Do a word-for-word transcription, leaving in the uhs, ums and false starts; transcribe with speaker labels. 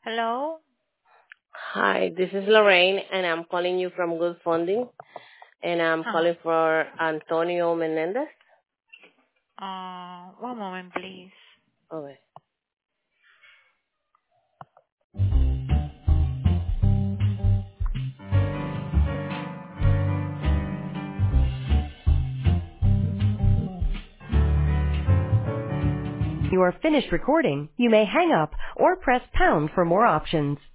Speaker 1: Hello?
Speaker 2: Hi, this is Lorraine, and I'm calling you from Good Funding, and I'm
Speaker 1: Uh-huh.
Speaker 2: calling for Antonio Menendez.
Speaker 1: Uh, one moment, please.
Speaker 2: Okay.
Speaker 3: You are finished recording, you may hang up or press pound for more options.